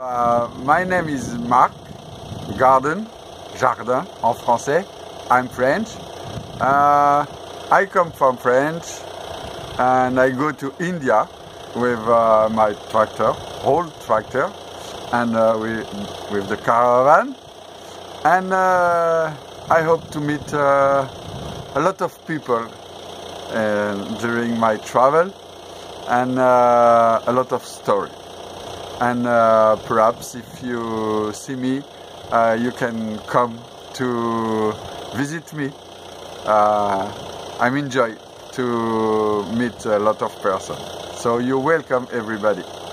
My name is Marc Jardin en français. I'm French. I come from France and I go to India with my tractor, old tractor, and with the caravan. And I hope to meet a lot of people during my travel and a lot of story. And perhaps if you see me, you can come to visit me. I'm enjoy to meet a lot of persons. So you're welcome, everybody.